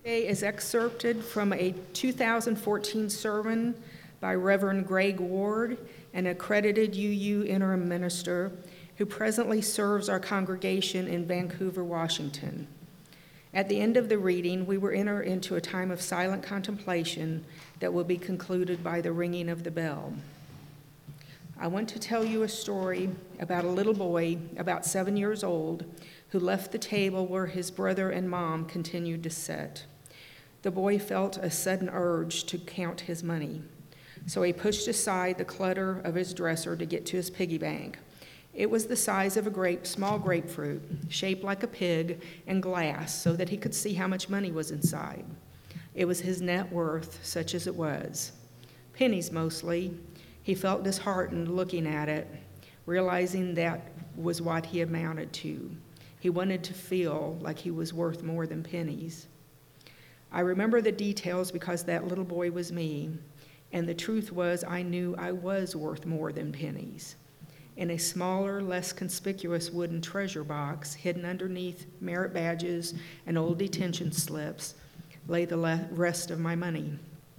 Today is excerpted from a 2014 sermon by Reverend Greg Ward, an accredited UU interim minister who presently serves our congregation in Vancouver, Washington. At the end of the reading, we will enter into a time of silent contemplation that will be concluded by the ringing of the bell. I want to tell you a story about a little boy about 7 years old who left the table where his brother and mom continued to sit. The boy felt a sudden urge to count his money, so he pushed aside the clutter of his dresser to get to his piggy bank. It was the size of a small grapefruit, shaped like a pig, and glass so that he could see how much money was inside. It was his net worth, such as it was. Pennies mostly. He felt disheartened looking at it, realizing that was what he amounted to. He wanted to feel like he was worth more than pennies. I remember the details because that little boy was me, and the truth was I knew I was worth more than pennies. In a smaller, less conspicuous wooden treasure box hidden underneath merit badges and old detention slips lay the rest of my money.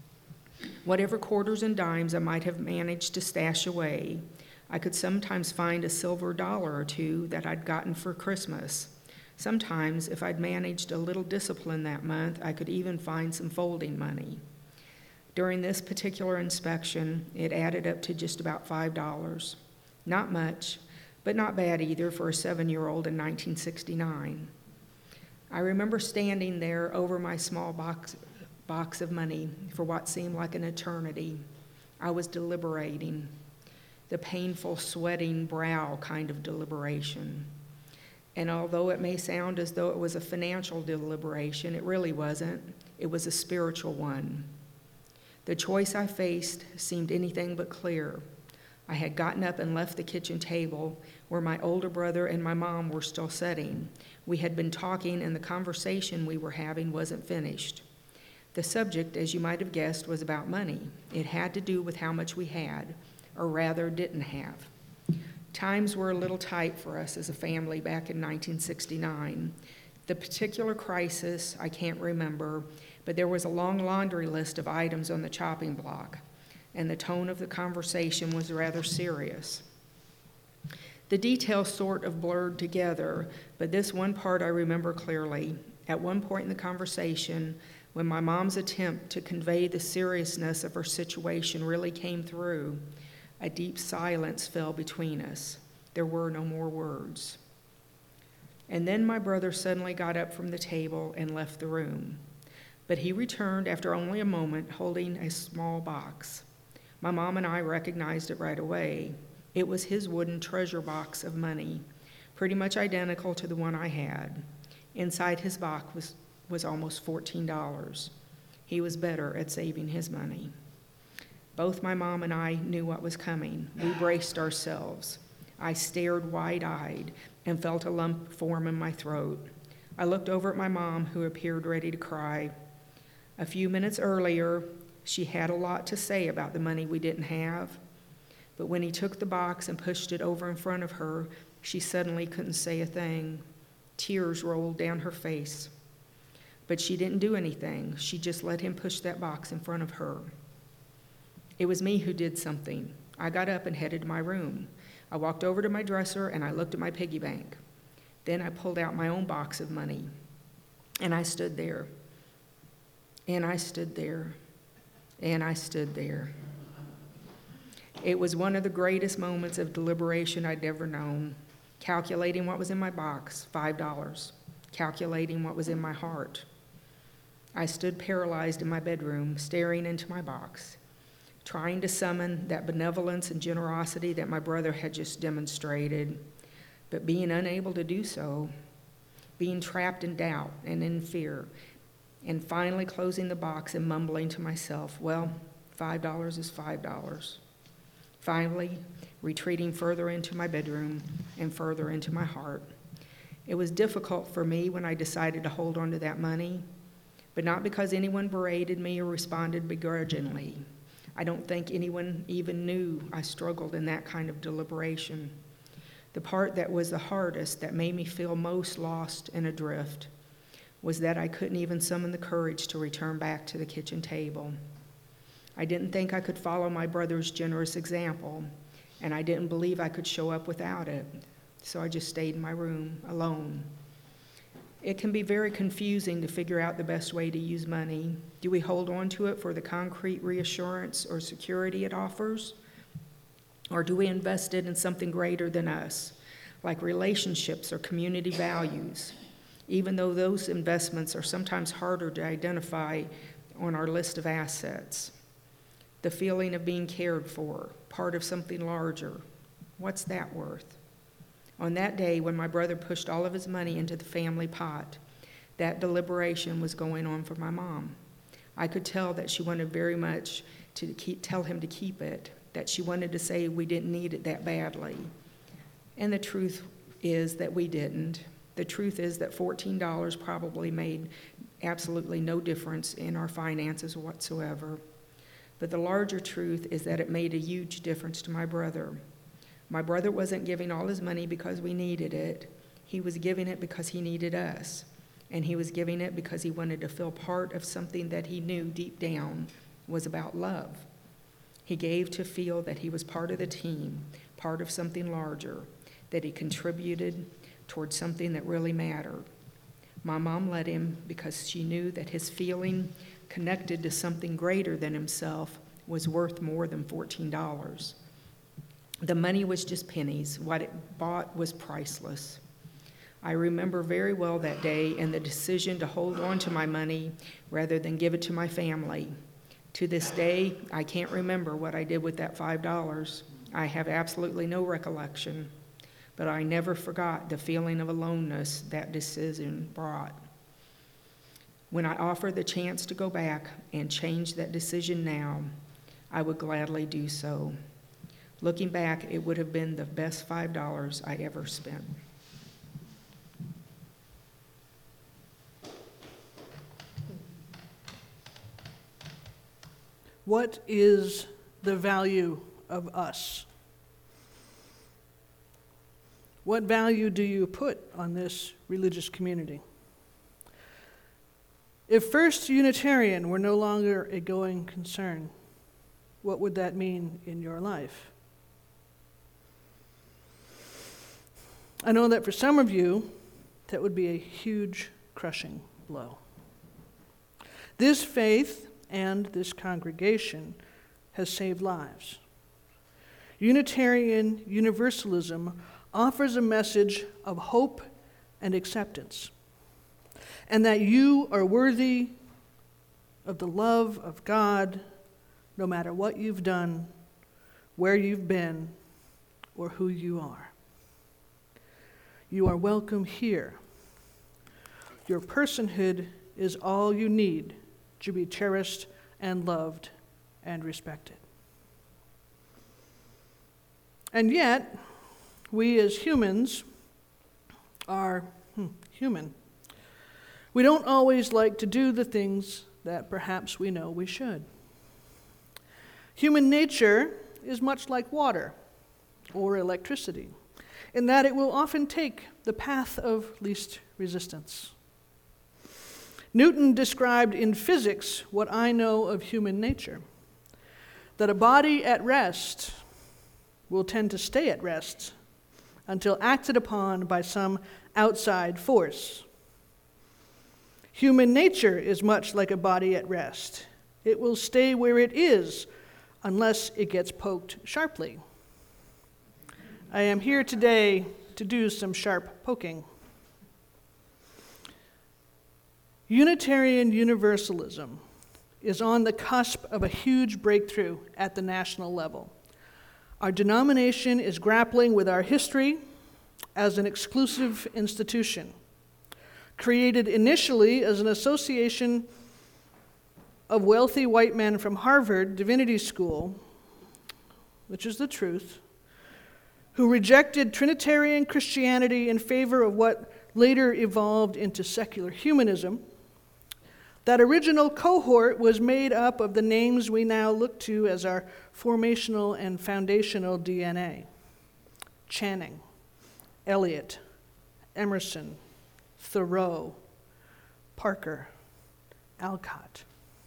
Whatever quarters and dimes I might have managed to stash away, I could sometimes find a silver dollar or two that I'd gotten for Christmas. Sometimes, if I'd managed a little discipline that month, I could even find some folding money. During this particular inspection, it added up to just about $5. Not much, but not bad either for a 7-year-old in 1969. I remember standing there over my small box of money for what seemed like an eternity. I was deliberating, the painful, sweating brow kind of deliberation. And although it may sound as though it was a financial deliberation, it really wasn't. It was a spiritual one. The choice I faced seemed anything but clear. I had gotten up and left the kitchen table where my older brother and my mom were still sitting. We had been talking, and the conversation we were having wasn't finished. The subject, as you might have guessed, was about money. It had to do with how much we had, or rather didn't have. Times were a little tight for us as a family back in 1969. The particular crisis, I can't remember, but there was a long laundry list of items on the chopping block, and the tone of the conversation was rather serious. The details sort of blurred together, but this one part I remember clearly. At one point in the conversation, when my mom's attempt to convey the seriousness of her situation really came through, a deep silence fell between us. There were no more words. And then my brother suddenly got up from the table and left the room. But he returned after only a moment, holding a small box. My mom and I recognized it right away. It was his wooden treasure box of money, pretty much identical to the one I had. Inside his box was almost $14. He was better at saving his money. Both my mom and I knew what was coming. We braced ourselves. I stared wide-eyed and felt a lump form in my throat. I looked over at my mom, who appeared ready to cry. A few minutes earlier, she had a lot to say about the money we didn't have, but when he took the box and pushed it over in front of her, she suddenly couldn't say a thing. Tears rolled down her face. But she didn't do anything. She just let him push that box in front of her. It was me who did something. I got up and headed to my room. I walked over to my dresser and I looked at my piggy bank. Then I pulled out my own box of money. And I stood there. And I stood there. And I stood there. It was one of the greatest moments of deliberation I'd ever known. Calculating what was in my box, $5. Calculating what was in my heart. I stood paralyzed in my bedroom, staring into my box, trying to summon that benevolence and generosity that my brother had just demonstrated, but being unable to do so, being trapped in doubt and in fear, and finally closing the box and mumbling to myself, well, $5 is $5. Finally, retreating further into my bedroom and further into my heart. It was difficult for me when I decided to hold on to that money, but not because anyone berated me or responded begrudgingly. I don't think anyone even knew I struggled in that kind of deliberation. The part that was the hardest, that made me feel most lost and adrift, was that I couldn't even summon the courage to return back to the kitchen table. I didn't think I could follow my brother's generous example, and I didn't believe I could show up without it, so I just stayed in my room alone. It can be very confusing to figure out the best way to use money. Do we hold on to it for the concrete reassurance or security it offers? Or do we invest it in something greater than us, like relationships or community values, even though those investments are sometimes harder to identify on our list of assets? The feeling of being cared for, part of something larger, what's that worth? On that day, when my brother pushed all of his money into the family pot, that deliberation was going on for my mom. I could tell that she wanted very much to tell him to keep it, that she wanted to say we didn't need it that badly. And the truth is that we didn't. The truth is that $14 probably made absolutely no difference in our finances whatsoever. But the larger truth is that it made a huge difference to my brother. My brother wasn't giving all his money because we needed it. He was giving it because he needed us. And he was giving it because he wanted to feel part of something that he knew deep down was about love. He gave to feel that he was part of the team, part of something larger, that he contributed towards something that really mattered. My mom let him because she knew that his feeling connected to something greater than himself was worth more than $14. The money was just pennies. What it bought was priceless. I remember very well that day and the decision to hold on to my money rather than give it to my family. To this day, I can't remember what I did with that $5. I have absolutely no recollection, but I never forgot the feeling of aloneness that decision brought. When I offer the chance to go back and change that decision now, I would gladly do so. Looking back, it would have been the best $5 I ever spent. What is the value of us? What value do you put on this religious community? If First Unitarian were no longer a going concern, what would that mean in your life? I know that for some of you, that would be a huge, crushing blow. This faith and this congregation has saved lives. Unitarian Universalism offers a message of hope and acceptance, and that you are worthy of the love of God no matter what you've done, where you've been, or who you are. You are welcome here. Your personhood is all you need to be cherished and loved and respected. And yet, we as humans are human. We don't always like to do the things that perhaps we know we should. Human nature is much like water or electricity, in that it will often take the path of least resistance. Newton described in physics what I know of human nature, that a body at rest will tend to stay at rest until acted upon by some outside force. Human nature is much like a body at rest. It will stay where it is unless it gets poked sharply. I am here today to do some sharp poking. Unitarian Universalism is on the cusp of a huge breakthrough at the national level. Our denomination is grappling with our history as an exclusive institution, created initially as an association of wealthy white men from Harvard Divinity School, which is the truth, who rejected Trinitarian Christianity in favor of what later evolved into secular humanism. That original cohort was made up of the names we now look to as our formational and foundational DNA: Channing, Eliot, Emerson, Thoreau, Parker, Alcott.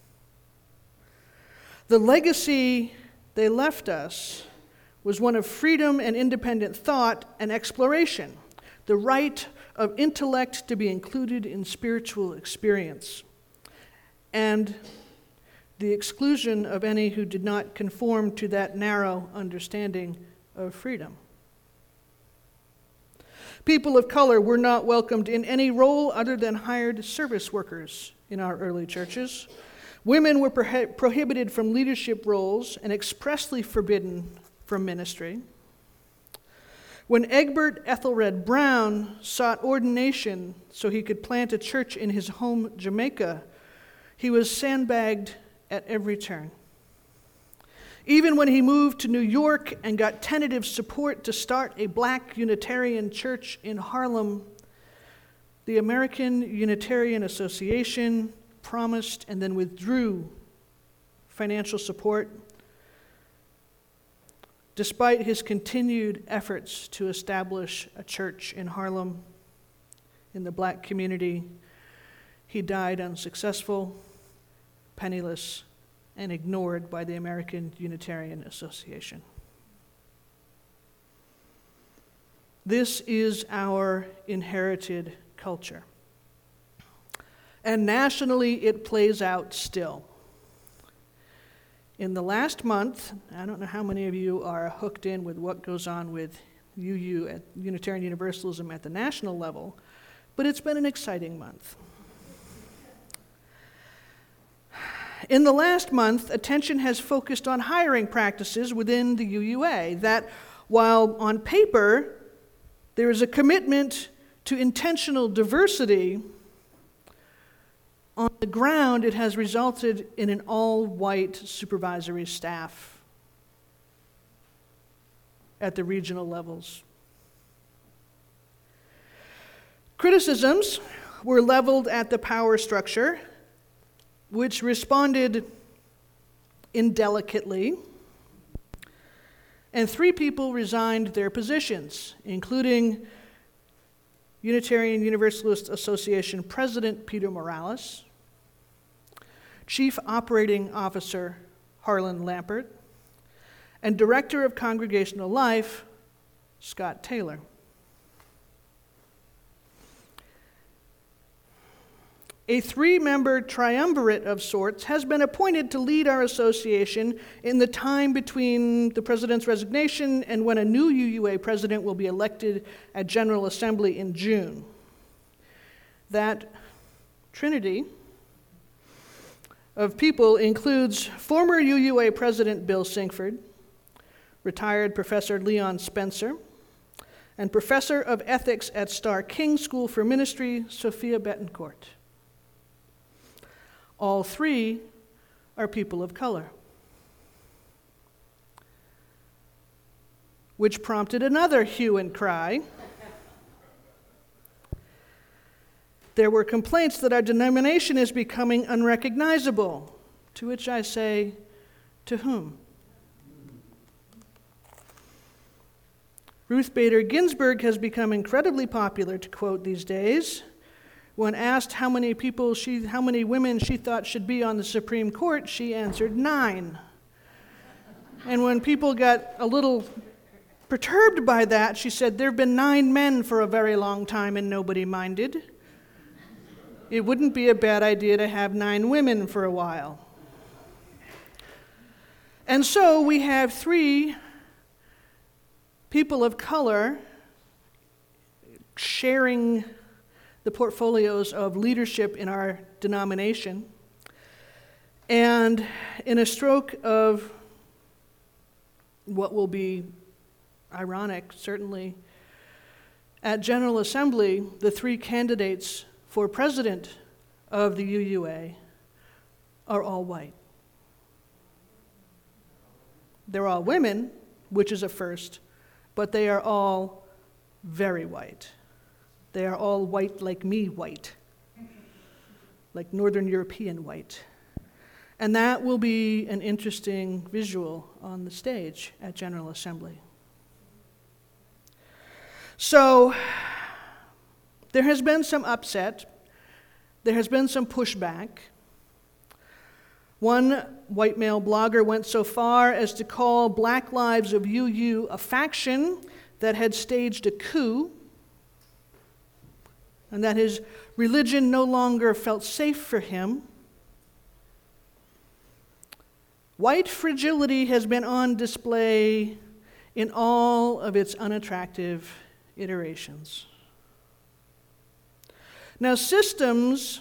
The legacy they left us was one of freedom and independent thought and exploration, the right of intellect to be included in spiritual experience, and the exclusion of any who did not conform to that narrow understanding of freedom. People of color were not welcomed in any role other than hired service workers in our early churches. Women were prohibited from leadership roles and expressly forbidden from ministry. When Egbert Ethelred Brown sought ordination so he could plant a church in his home Jamaica, he was sandbagged at every turn. Even when he moved to New York and got tentative support to start a black Unitarian church in Harlem, the American Unitarian Association promised and then withdrew financial support, despite his continued efforts to establish a church in Harlem in the black community. He died unsuccessful, penniless, and ignored by the American Unitarian Association. This is our inherited culture. And nationally, it plays out still. In the last month, I don't know how many of you are hooked in with what goes on with UU at Unitarian Universalism at the national level, but it's been an exciting month. In the last month, attention has focused on hiring practices within the UUA that, while on paper there is a commitment to intentional diversity, on the ground it has resulted in an all-white supervisory staff at the regional levels. Criticisms were leveled at the power structure, which responded indelicately, and 3 people resigned their positions, including Unitarian Universalist Association President Peter Morales, Chief Operating Officer Harlan Lampert, and Director of Congregational Life Scott Taylor. A 3-member triumvirate of sorts has been appointed to lead our association in the time between the president's resignation and when a new UUA president will be elected at General Assembly in June. That trinity of people includes former UUA President Bill Sinkford, retired Professor Leon Spencer, and Professor of Ethics at Starr King School for Ministry, Sophia Betancourt. All 3 are people of color, which prompted another hue and cry. There were complaints that our denomination is becoming unrecognizable, to which I say, to whom? Ruth Bader Ginsburg has become incredibly popular to quote these days. When asked how many women she thought should be on the Supreme Court, she answered 9. And when people got a little perturbed by that, she said, there have been 9 men for a very long time and nobody minded. It wouldn't be a bad idea to have 9 women for a while. And so we have 3 people of color sharing the portfolios of leadership in our denomination. And in a stroke of what will be ironic, certainly, at General Assembly, the 3 candidates for president of the UUA are all white. They're all women, which is a first, but they are all very white. They are all white like me white, like Northern European white. And that will be an interesting visual on the stage at General Assembly. So there has been some upset there has been some pushback. One white male blogger went so far as to call Black Lives of UU a faction that had staged a coup, and that his religion no longer felt safe for him. White fragility has been on display in all of its unattractive iterations. Now, systems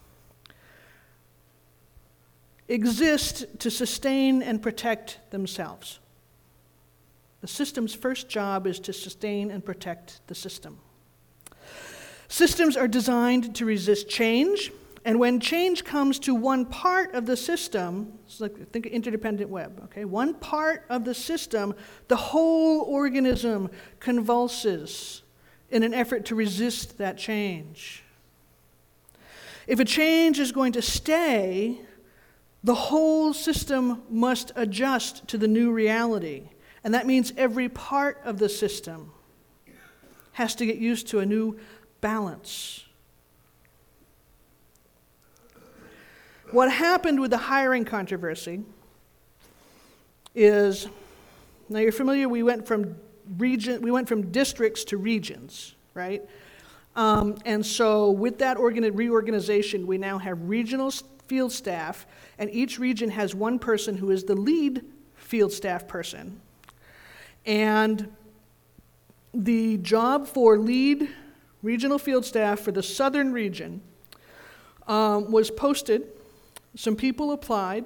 exist to sustain and protect themselves. The system's first job is to sustain and protect the system. Systems are designed to resist change, and when change comes to one part of the system, it's like, think of interdependent web, okay? One part of the system, the whole organism convulses in an effort to resist that change. If a change is going to stay, the whole system must adjust to the new reality. And that means every part of the system has to get used to a new balance. What happened with the hiring controversy is, now you're familiar, we went from districts to regions, right? And so with that reorganization, we now have regional field staff, and each region has one person who is the lead field staff person. And the job for lead regional field staff for the southern region was posted. Some people applied.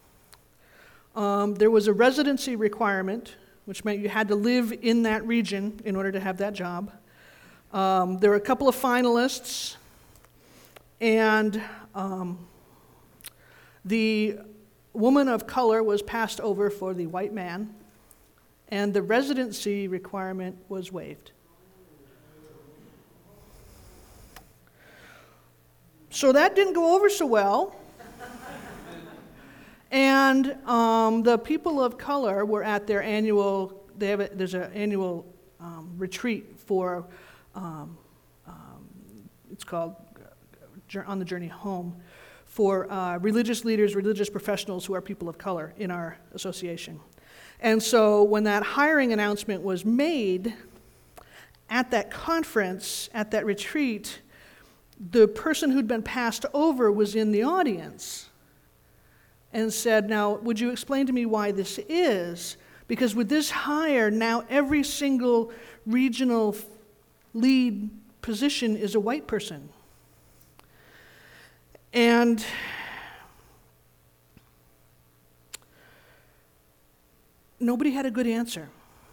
There was a residency requirement, which meant you had to live in that region in order to have that job. There were a couple of finalists, and the woman of color was passed over for the white man, and the residency requirement was waived. So that didn't go over so well. And the people of color were at their annual, there's an annual retreat for, it's called On the Journey Home, for religious leaders, religious professionals who are people of color in our association. And so when that hiring announcement was made at that conference, at that retreat, the person who'd been passed over was in the audience and said, now, would you explain to me why this is? Because with this hire, now every single regional lead position is a white person. And nobody had a good answer.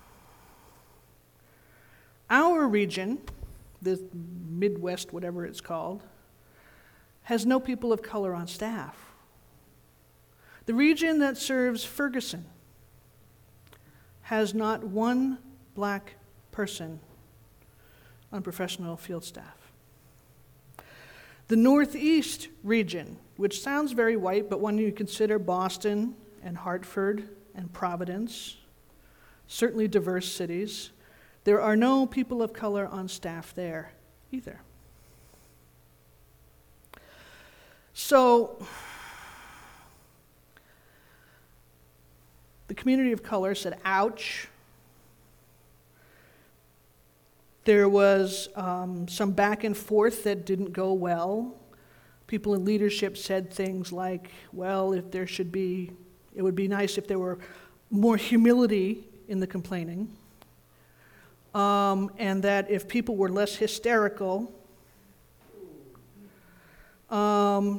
Our region, the Midwest, whatever it's called, has no people of color on staff. The region that serves Ferguson has not one black person on professional field staff. The Northeast region, which sounds very white, but when you consider Boston and Hartford and Providence, certainly diverse cities, there are no people of color on staff there either. So, the community of color said, ouch. There was some back and forth that didn't go well. People in leadership said things like, well, if there should be, it would be nice if there were more humility in the complaining. And that if people were less hysterical, and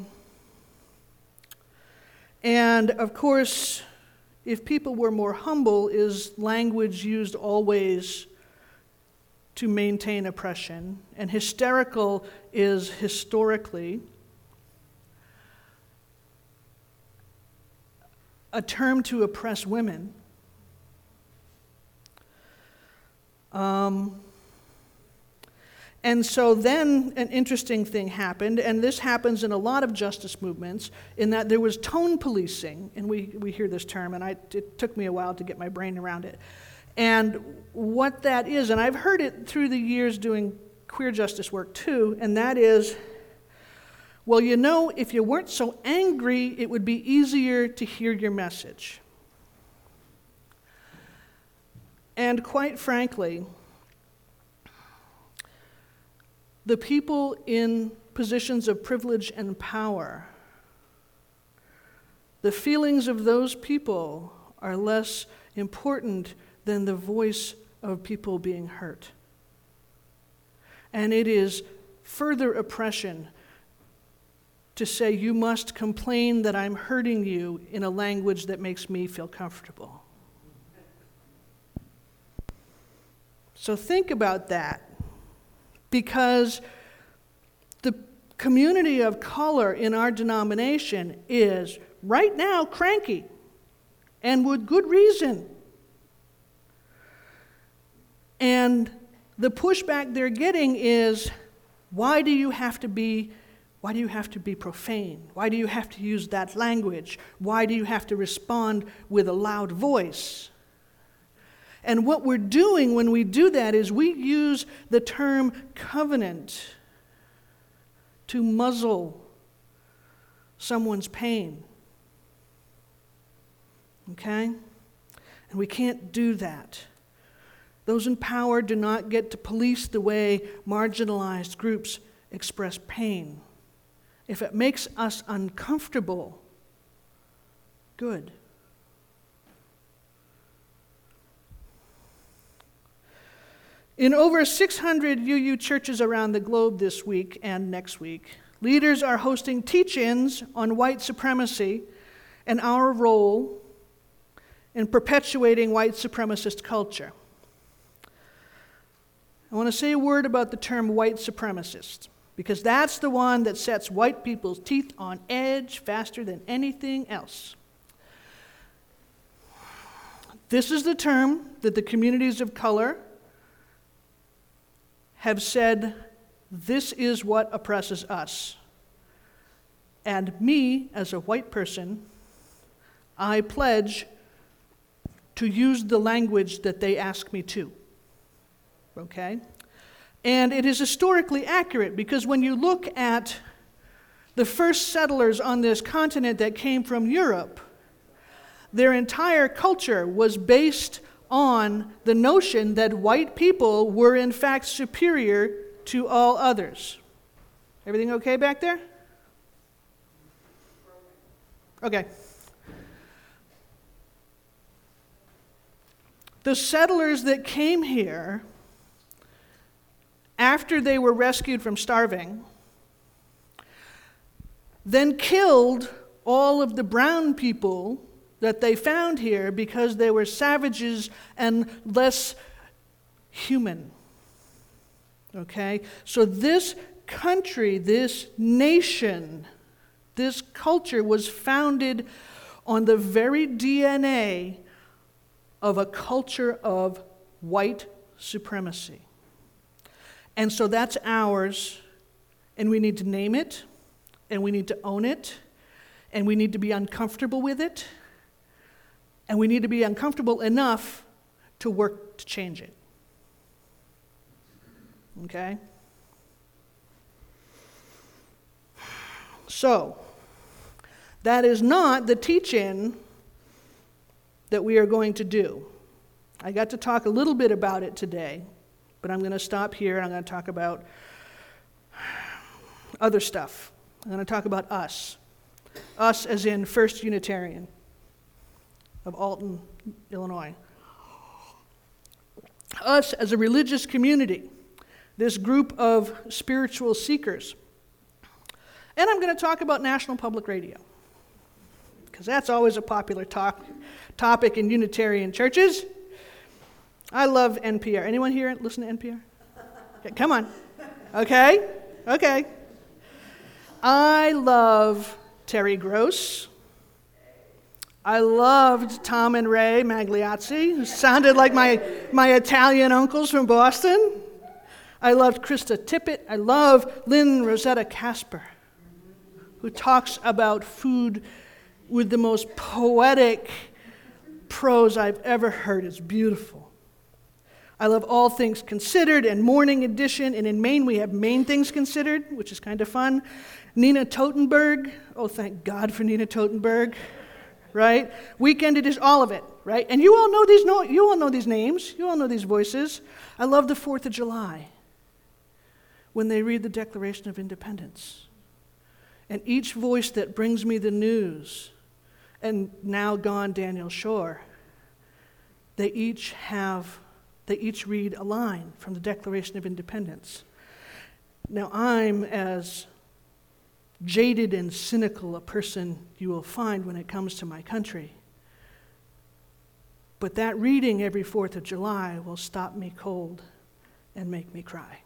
of course, if people were more humble, is language used always to maintain oppression, and hysterical is historically a term to oppress women. And so then an interesting thing happened, and this happens in a lot of justice movements, in that there was tone policing, and we hear this term, and it took me a while to get my brain around it. And what that is, and I've heard it through the years doing queer justice work too, and that is Well, you know, if you weren't so angry, it would be easier to hear your message. And quite frankly, the people in positions of privilege and power, the feelings of those people are less important than the voice of people being hurt. And it is further oppression to say you must complain that I'm hurting you in a language that makes me feel comfortable. So think about that, because the community of color in our denomination is right now cranky, and with good reason. And the pushback they're getting is, why do you have to be profane? Why do you have to use that language? Why do you have to respond with a loud voice? And what we're doing when we do that is we use the term covenant to muzzle someone's pain. Okay? And we can't do that. Those in power do not get to police the way marginalized groups express pain. If it makes us uncomfortable, good. In over 600 UU churches around the globe this week and next week, leaders are hosting teach-ins on white supremacy and our role in perpetuating white supremacist culture. I want to say a word about the term white supremacist, because that's the one that sets white people's teeth on edge faster than anything else. This is the term that the communities of color have said, this is what oppresses us. And me, as a white person, I pledge to use the language that they ask me to. Okay? And it is historically accurate, because when you look at the first settlers on this continent that came from Europe, their entire culture was based on the notion that white people were in fact superior to all others. Everything okay back there? Okay. The settlers that came here after they were rescued from starving, then killed all of the brown people that they found here because they were savages and less human. Okay? So this country, this nation, this culture was founded on the very DNA of a culture of white supremacy. And so that's ours, and we need to name it, and we need to own it, and we need to be uncomfortable with it, and we need to be uncomfortable enough to work to change it. Okay? So, that is not the teach-in that we are going to do. I got to talk a little bit about it today, but I'm going to stop here and I'm going to talk about other stuff. I'm going to talk about us. Us as in First Unitarian of Alton, Illinois. Us as a religious community, this group of spiritual seekers. And I'm going to talk about National Public Radio, because that's always a popular topic in Unitarian churches. I love NPR. Anyone here listen to NPR? Okay, come on. Okay. I love Terry Gross. I loved Tom and Ray Magliazzi, who sounded like my Italian uncles from Boston. I loved Krista Tippett. I love Lynn Rosetta Casper, who talks about food with the most poetic prose I've ever heard. It's beautiful. I love All Things Considered and Morning Edition, and in Maine we have Maine Things Considered, which is kind of fun. Nina Totenberg, oh thank God for Nina Totenberg, right? Weekend Edition, all of it, right? And you all know these names, you all know these voices. I love the 4th of July when they read the Declaration of Independence. And each voice that brings me the news, and now gone Daniel Shore, they each read a line from the Declaration of Independence. Now, I'm as jaded and cynical a person you will find when it comes to my country. But that reading every 4th of July will stop me cold and make me cry.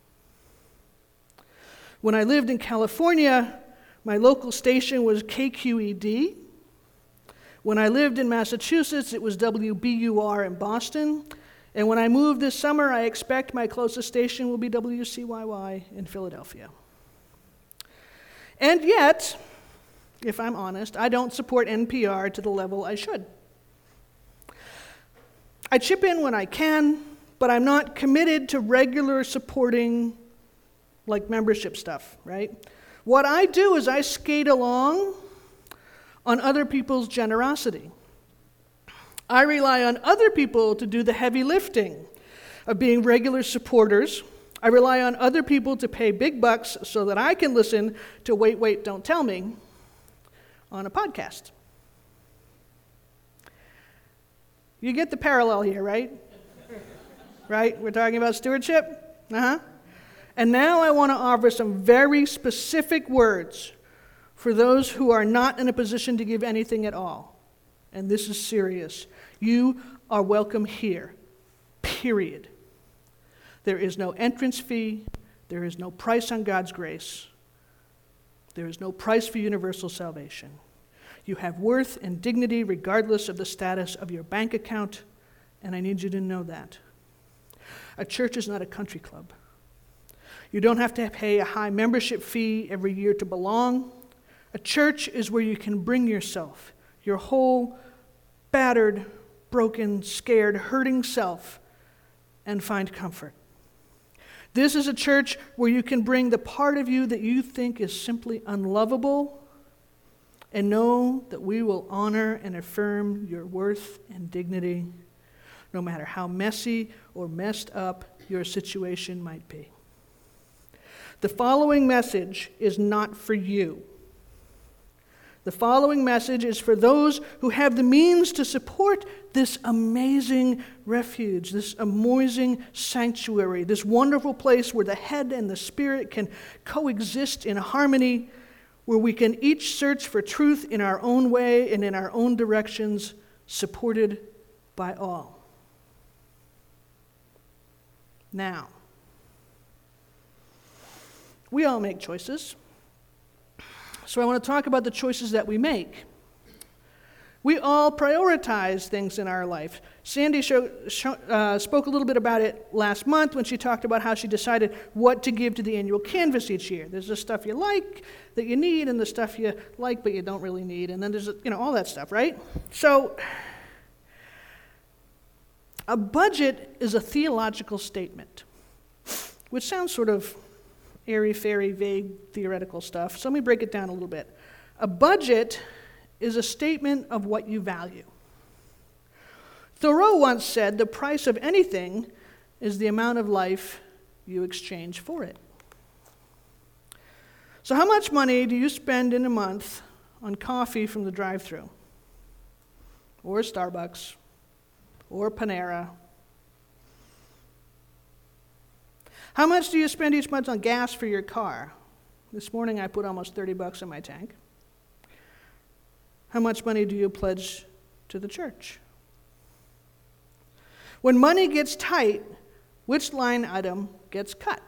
When I lived in California, my local station was KQED. When I lived in Massachusetts, it was WBUR in Boston. And when I move this summer, I expect my closest station will be WCYY in Philadelphia. And yet, if I'm honest, I don't support NPR to the level I should. I chip in when I can, but I'm not committed to regular supporting, like membership stuff, right? What I do is I skate along on other people's generosity. I rely on other people to do the heavy lifting of being regular supporters. I rely on other people to pay big bucks so that I can listen to Wait, Wait, Don't Tell Me on a podcast. You get the parallel here, right? Right? We're talking about stewardship? And now I want to offer some very specific words for those who are not in a position to give anything at all. And this is serious. You are welcome here, period. There is no entrance fee. There is no price on God's grace. There is no price for universal salvation. You have worth and dignity regardless of the status of your bank account, and I need you to know that. A church is not a country club. You don't have to pay a high membership fee every year to belong. A church is where you can bring yourself, your whole battered, broken, scared, hurting self, and find comfort. This is a church where you can bring the part of you that you think is simply unlovable and know that we will honor and affirm your worth and dignity, no matter how messy or messed up your situation might be. The following message is not for you. The following message is for those who have the means to support this amazing refuge, this amazing sanctuary, this wonderful place where the head and the spirit can coexist in harmony, where we can each search for truth in our own way and in our own directions, supported by all. Now, we all make choices. So I want to talk about the choices that we make. We all prioritize things in our life. Sandy spoke a little bit about it last month when she talked about how she decided what to give to the annual canvas each year. There's the stuff you like that you need, and the stuff you like but you don't really need, and then there's all that stuff, right? So a budget is a theological statement, which sounds sort of airy-fairy, vague, theoretical stuff. So let me break it down a little bit. A budget is a statement of what you value. Thoreau once said, the price of anything is the amount of life you exchange for it. So how much money do you spend in a month on coffee from the drive-thru? Or Starbucks? Or Panera? How much do you spend each month on gas for your car? This morning I put almost $30 in my tank. How much money do you pledge to the church? When money gets tight, which line item gets cut?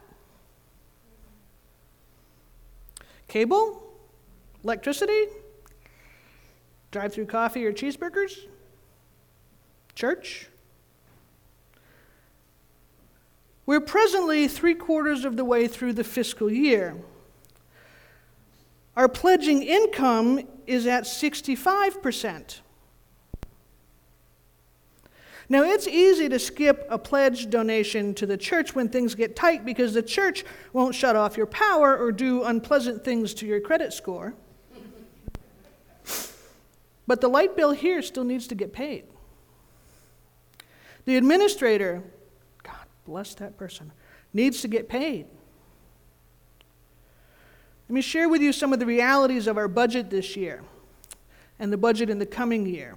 Cable? Electricity? Drive-through coffee or cheeseburgers? Church? We're presently 3/4 of the way through the fiscal year. Our pledging income is at 65%. Now, it's easy to skip a pledge donation to the church when things get tight because the church won't shut off your power or do unpleasant things to your credit score. But the light bill here still needs to get paid. The administrator, God bless that person, needs to get paid. Let me share with you some of the realities of our budget this year and the budget in the coming year.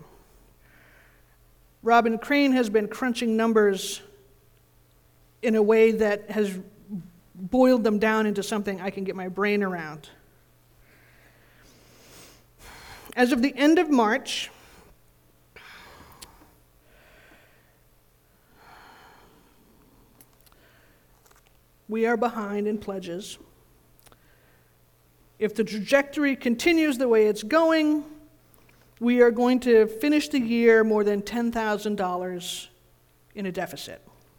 Robin Crane has been crunching numbers in a way that has boiled them down into something I can get my brain around. As of the end of March, we are behind in pledges. If the trajectory continues the way it's going, we are going to finish the year more than $10,000 in a deficit.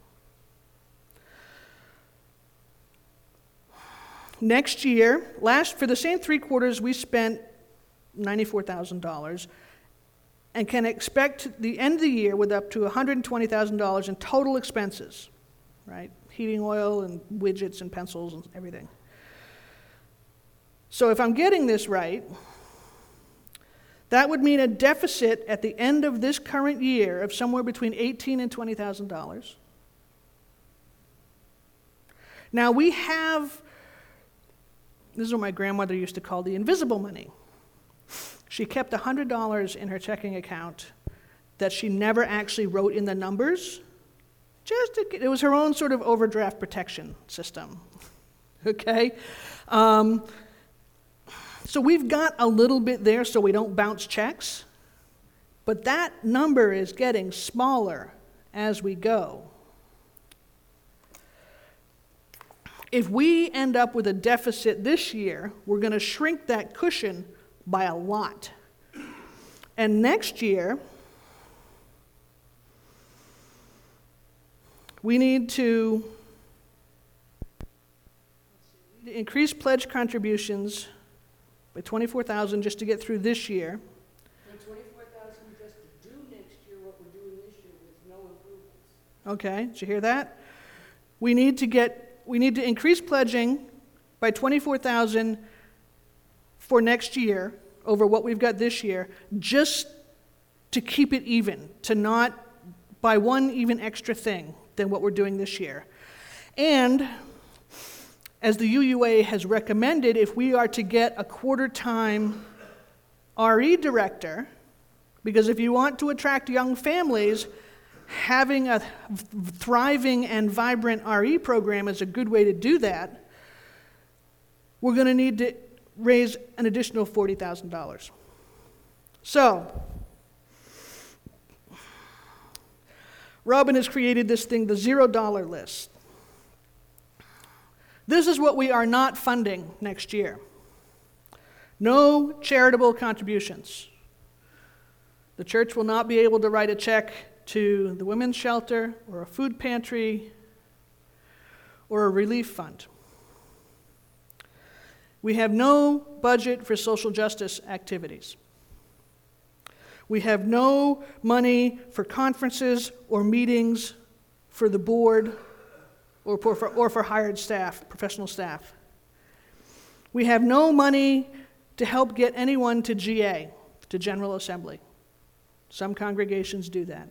Next year, for the same 3 quarters, we spent $94,000 and can expect the end of the year with up to $120,000 in total expenses, right? Heating oil and widgets and pencils and everything. So if I'm getting this right, that would mean a deficit at the end of this current year of somewhere between $18,000 and $20,000. Now we have, this is what my grandmother used to call the invisible money. She kept $100 in her checking account that she never actually wrote in the numbers. It was her own sort of overdraft protection system. Okay? So we've got a little bit there so we don't bounce checks, but that number is getting smaller as we go. If we end up with a deficit this year, we're going to shrink that cushion by a lot. And next year, we need to increase pledge contributions by $24,000 just to get through this year. And $24,000 just to do next year what we're doing this year with no improvements. Okay, did you hear that? We need to increase pledging by $24,000 for next year over what we've got this year, just to keep it even, to not buy one even extra thing than what we're doing this year. And as the UUA has recommended, if we are to get a quarter-time RE director, because if you want to attract young families, having a thriving and vibrant RE program is a good way to do that, we're going to need to raise an additional $40,000. So, Robin has created this thing, the $0 list. This is what we are not funding next year. No charitable contributions. The church will not be able to write a check to the women's shelter or a food pantry or a relief fund. We have no budget for social justice activities. We have no money for conferences or meetings for the board or for hired staff, professional staff. We have no money to help get anyone to GA, to General Assembly. Some congregations do that.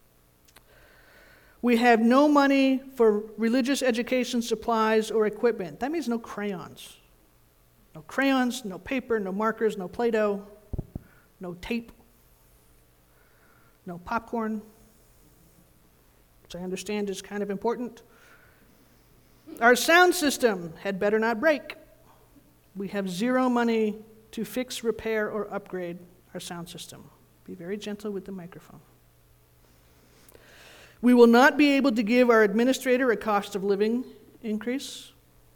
We have no money for religious education supplies or equipment. That means no crayons. No crayons, no paper, no markers, no Play-Doh, no tape, no popcorn, which I understand is kind of important. Our sound system had better not break. We have zero money to fix, repair, or upgrade our sound system. Be very gentle with the microphone. We will not be able to give our administrator a cost of living increase.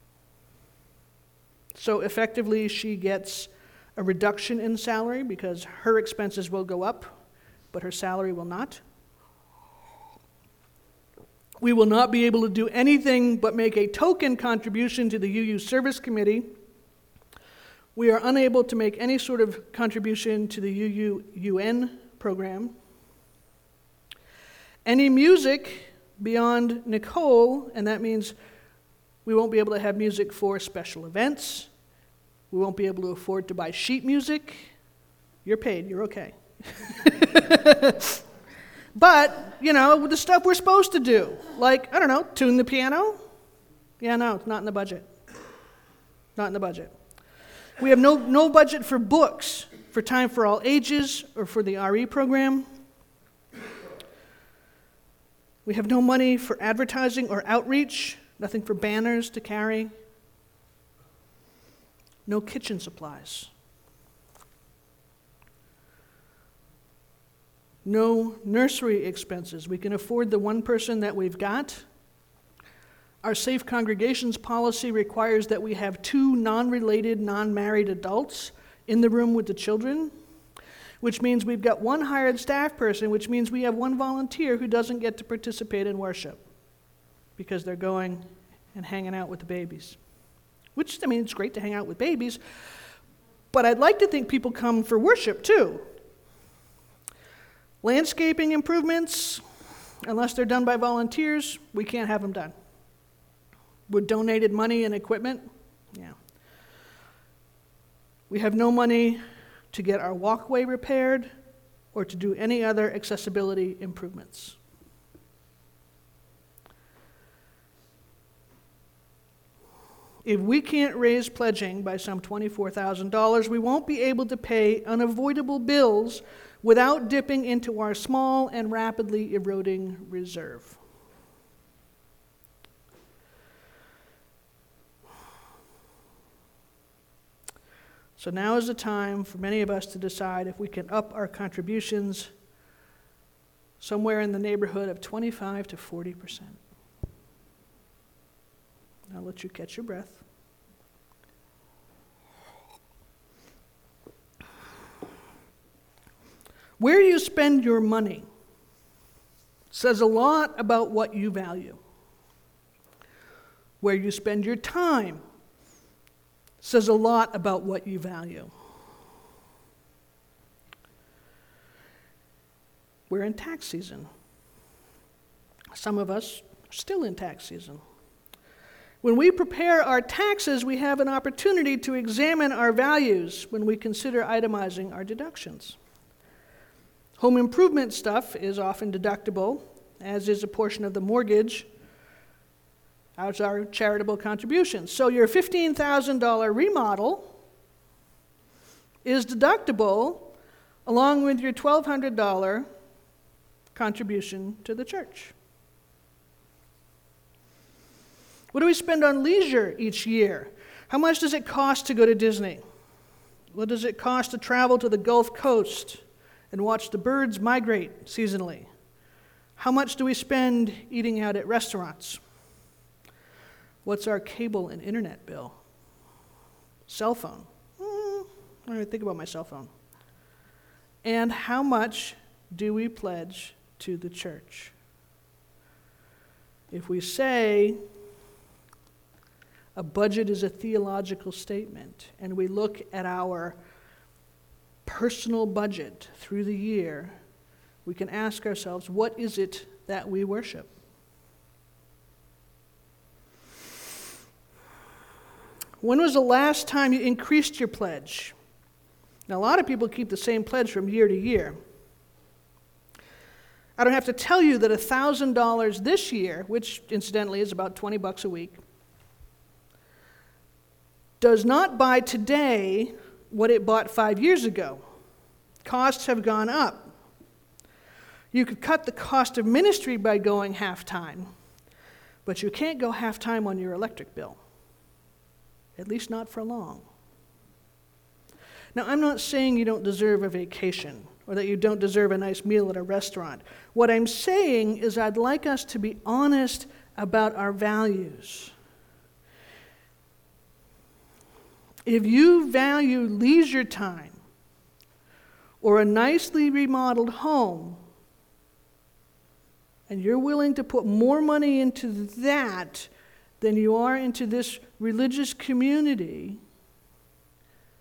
So effectively, she gets a reduction in salary because her expenses will go up, but her salary will not. We will not be able to do anything but make a token contribution to the UU Service Committee. We are unable to make any sort of contribution to the UU UN program. Any music beyond Nicole, and that means we won't be able to have music for special events. We won't be able to afford to buy sheet music. You're paid, you're okay. But, the stuff we're supposed to do, like, I don't know, tune the piano. Yeah, no, it's not in the budget. Not in the budget. We have no budget for books, for Time for All Ages, or for the RE program. We have no money for advertising or outreach, nothing for banners to carry. No kitchen supplies. No nursery expenses. We can afford the one person that we've got. Our safe congregations policy requires that we have 2 non-related, non-married adults in the room with the children, which means we've got 1 hired staff person, which means we have 1 volunteer who doesn't get to participate in worship because they're going and hanging out with the babies. Which, it's great to hang out with babies, but I'd like to think people come for worship too. Landscaping improvements, unless they're done by volunteers, we can't have them done. With donated money and equipment, yeah. We have no money to get our walkway repaired or to do any other accessibility improvements. If we can't raise pledging by some $24,000, we won't be able to pay unavoidable bills without dipping into our small and rapidly eroding reserve. So now is the time for many of us to decide if we can up our contributions somewhere in the neighborhood of 25 to 40%. I'll let you catch your breath. Where you spend your money says a lot about what you value. Where you spend your time says a lot about what you value. We're in tax season. Some of us are still in tax season. When we prepare our taxes, we have an opportunity to examine our values when we consider itemizing our deductions. Home improvement stuff is often deductible, as is a portion of the mortgage, as our charitable contributions. So your $15,000 remodel is deductible along with your $1,200 contribution to the church. What do we spend on leisure each year? How much does it cost to go to Disney? What does it cost to travel to the Gulf Coast and watch the birds migrate seasonally? How much do we spend eating out at restaurants? What's our cable and internet bill? Cell phone? I don't even think about my cell phone. And how much do we pledge to the church? If we say a budget is a theological statement, and we look at our personal budget through the year, we can ask ourselves, what is it that we worship? When was the last time you increased your pledge? Now, a lot of people keep the same pledge from year to year. I don't have to tell you that $1,000 this year, which incidentally is about $20 a week, does not buy today what it bought 5 years ago. Costs have gone up. You could cut the cost of ministry by going half-time, but you can't go half-time on your electric bill, at least not for long. Now, I'm not saying you don't deserve a vacation or that you don't deserve a nice meal at a restaurant. What I'm saying is I'd like us to be honest about our values. If you value leisure time or a nicely remodeled home, and you're willing to put more money into that than you are into this religious community,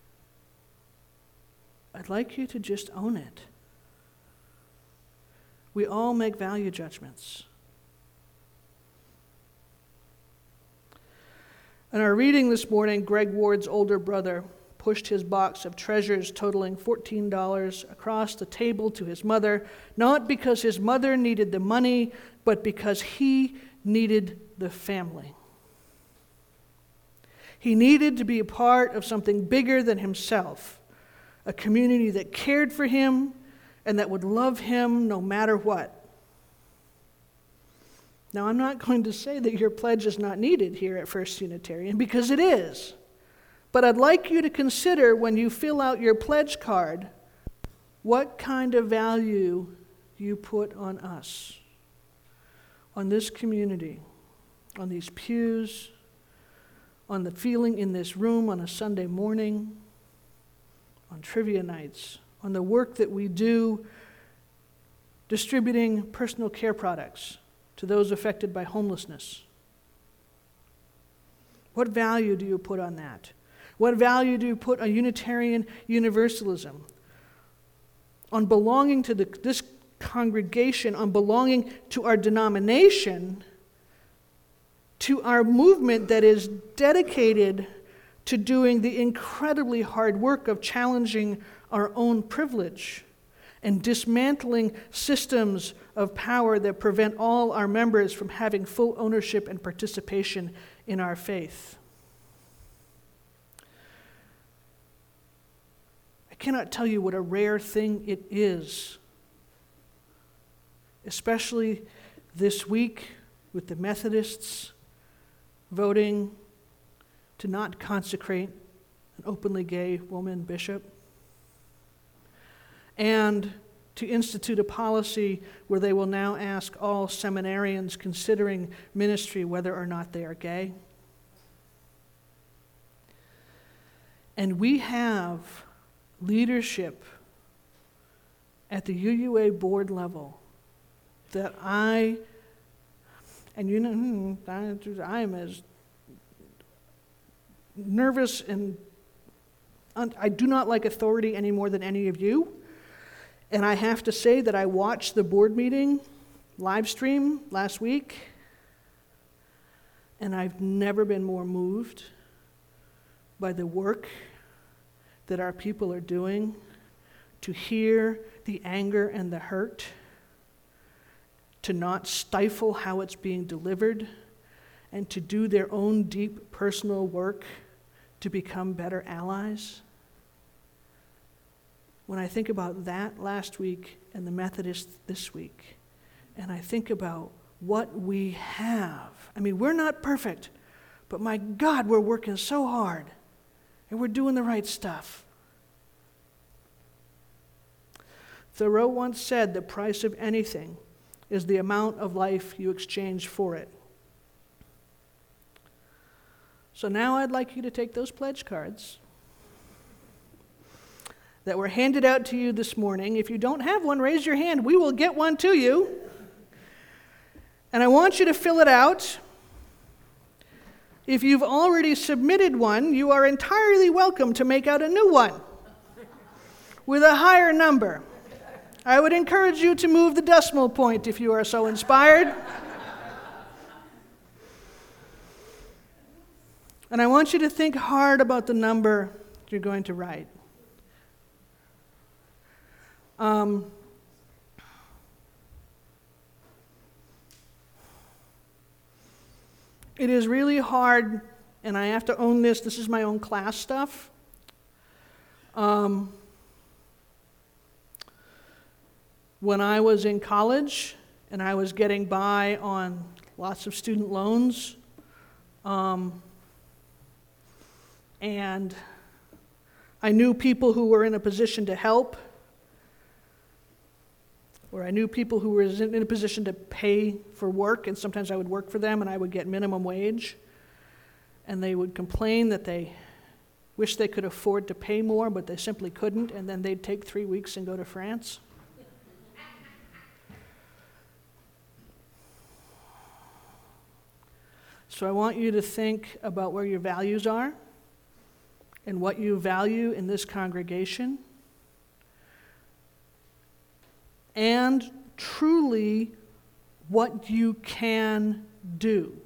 I'd like you to just own it. We all make value judgments. In our reading this morning, Greg Ward's older brother pushed his box of treasures totaling $14 across the table to his mother, not because his mother needed the money, but because he needed the family. He needed to be a part of something bigger than himself, a community that cared for him and that would love him no matter what. Now, I'm not going to say that your pledge is not needed here at First Unitarian, because it is. But I'd like you to consider when you fill out your pledge card, what kind of value you put on us, on this community, on these pews, on the feeling in this room on a Sunday morning, on trivia nights, on the work that we do distributing personal care products to those affected by homelessness. What value do you put on that? What value do you put on Unitarian Universalism? On belonging to this congregation, on belonging to our denomination, to our movement that is dedicated to doing the incredibly hard work of challenging our own privilege and dismantling systems of power that prevent all our members from having full ownership and participation in our faith. I cannot tell you what a rare thing it is, especially this week with the Methodists voting to not consecrate an openly gay woman bishop, and to institute a policy where they will now ask all seminarians considering ministry whether or not they are gay. And we have leadership at the UUA board level that I am as nervous and I do not like authority any more than any of you. And I have to say that I watched the board meeting live stream last week, and I've never been more moved by the work that our people are doing to hear the anger and the hurt, to not stifle how it's being delivered, and to do their own deep personal work to become better allies. When I think about that last week and the Methodists this week, and I think about what we have, I mean, we're not perfect, but my God, we're working so hard, and we're doing the right stuff. Thoreau once said, the price of anything is the amount of life you exchange for it. So now I'd like you to take those pledge cards that were handed out to you this morning. If you don't have one, raise your hand. We will get one to you. And I want you to fill it out. If you've already submitted one, you are entirely welcome to make out a new one with a higher number. I would encourage you to move the decimal point if you are so inspired. And I want you to think hard about the number you're going to write. It is really hard, and I have to own this. This is my own class stuff. When I was in college and I was getting by on lots of student loans, and I knew people who were in a position to help, or I knew people who were in a position to pay for work, and sometimes I would work for them and I would get minimum wage, and they would complain that they wish they could afford to pay more, but they simply couldn't, and then they'd take 3 weeks and go to France. So I want you to think about where your values are and what you value in this congregation, and truly what you can do.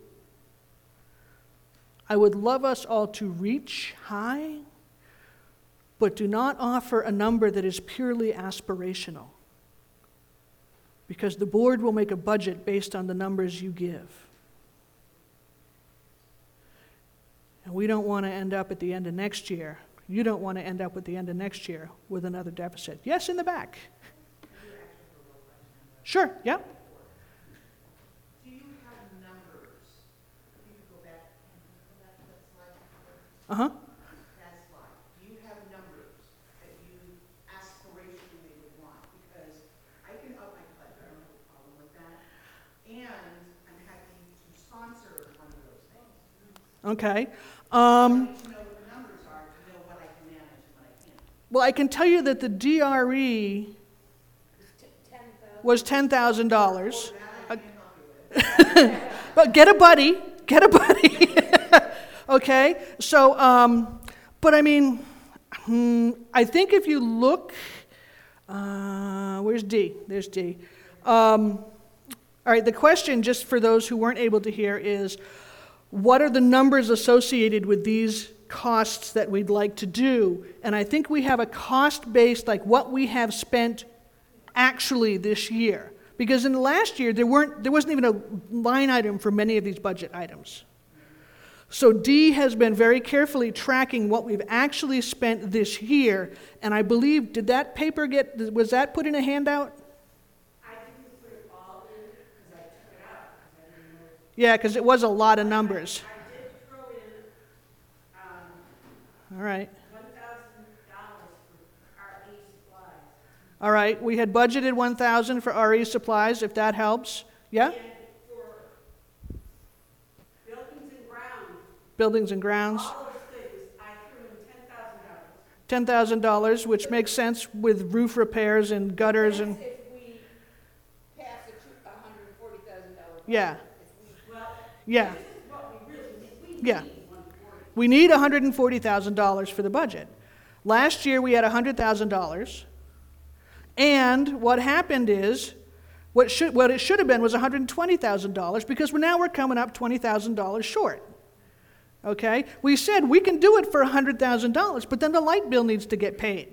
I would love us all to reach high, but do not offer a number that is purely aspirational, because the board will make a budget based on the numbers you give. And we don't want to end up at the end of next year. You don't want to end up at the end of next year with another deficit. Yes, in the back. Sure, yeah. Do you have numbers? You could go back to that slide. Uh-huh. That slide. Do you have numbers that you aspirationally would want? Because I can up my pledge, I don't have a problem with that. And I'm happy to sponsor one of those things. Okay. I need to know what the numbers are to know what I can manage and what I can't. Well, I can tell you that the DRE was $10,000. That I can't help you with. But get a buddy. Okay? So, but I mean, I think if you look, where's D? There's D. All right, the question, just for those who weren't able to hear, is what are the numbers associated with these costs that we'd like to do? And I think we have a cost-based, like what we have spent actually this year. Because in the last year, there wasn't even a line item for many of these budget items. So D has been very carefully tracking what we've actually spent this year, and I believe, was that put in a handout? I didn't put it all in because I took it out, because I didn't know. Yeah, because it was a lot of numbers. I did throw in, All right. $1,000 for RE supplies. All right, we had budgeted $1,000 for RE supplies, if that helps. Yeah? And for buildings and grounds, Buildings and grounds. all those things, I threw in $10,000. $10,000, which makes sense with roof repairs and gutters and, That's if we pass a $140,000. yeah, Well, yeah, this is what we really need. We yeah. need 140. We need $140,000 for the budget. Last year, we had $100,000. And what happened is, what it should have been was $120,000, because we're coming up $20,000 short. Okay? We said we can do it for $100,000, but then the light bill needs to get paid.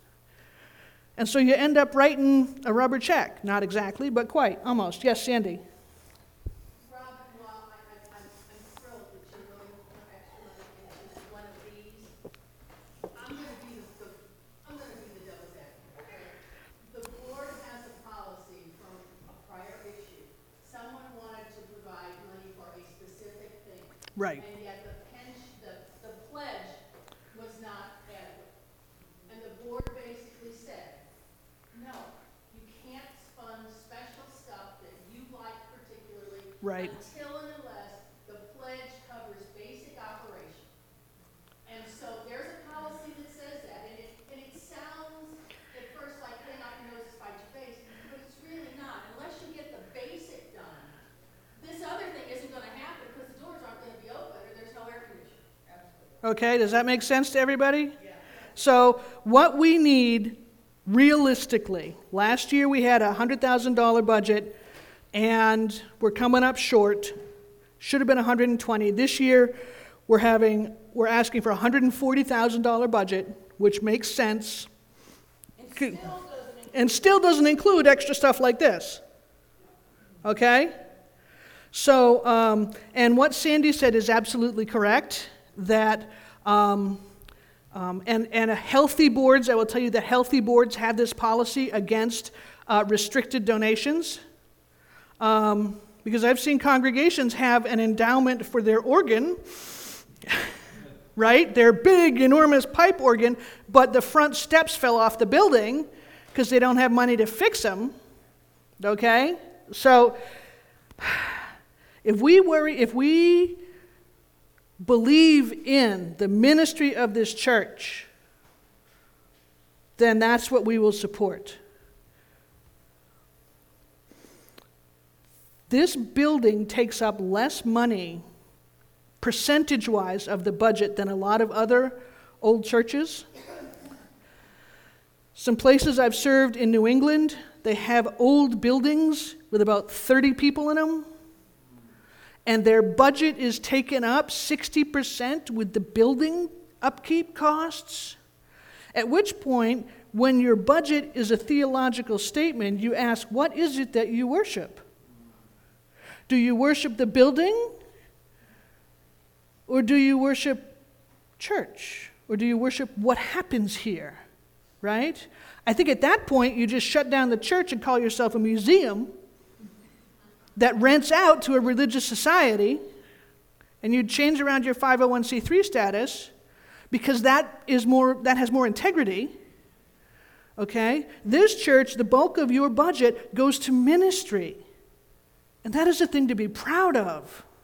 And so you end up writing a rubber check. Not exactly, but quite, almost. Yes, Sandy? Robin, well, I'm thrilled that you're willing to put extra money into one of these. I'm gonna be the devil's advocate, okay? The board has a policy from a prior issue. Someone wanted to provide money for a specific thing. Right. And yet the pledge was not adequate. And the board basically said, no, you can't fund special stuff that you like particularly. Right. Until and unless the pledge covers basic operation. And so there's a policy that says that, and it sounds at first like, hey, knock your nose to spite your face, but it's really not. Unless you get the basic done, this other thing isn't gonna happen because the doors aren't gonna be open or there's no air conditioning. Absolutely. Okay, does that make sense to everybody? Yeah. So what we need realistically, last year we had a $100,000 budget and we're coming up short. Should have been $120,000. This year we're asking for a $140,000 budget, which makes sense. And still doesn't include extra stuff like this. Okay? So, and what Sandy said is absolutely correct, that, and a healthy boards, I will tell you that healthy boards have this policy against restricted donations, because I've seen congregations have an endowment for their organ, right? Their big, enormous pipe organ, but the front steps fell off the building because they don't have money to fix them, okay? So, if we believe in the ministry of this church, then that's what we will support. This building takes up less money, percentage-wise, of the budget than a lot of other old churches. Some places I've served in New England, they have old buildings with about 30 people in them, and their budget is taken up 60% with the building upkeep costs, at which point, when your budget is a theological statement, you ask, what is it that you worship? Do you worship the building? Or do you worship church? Or do you worship what happens here? Right? I think at that point, you just shut down the church and call yourself a museum that rents out to a religious society, and you'd change around your 501c3 status because that has more integrity. Okay? This church, the bulk of your budget goes to ministry. And that is a thing to be proud of.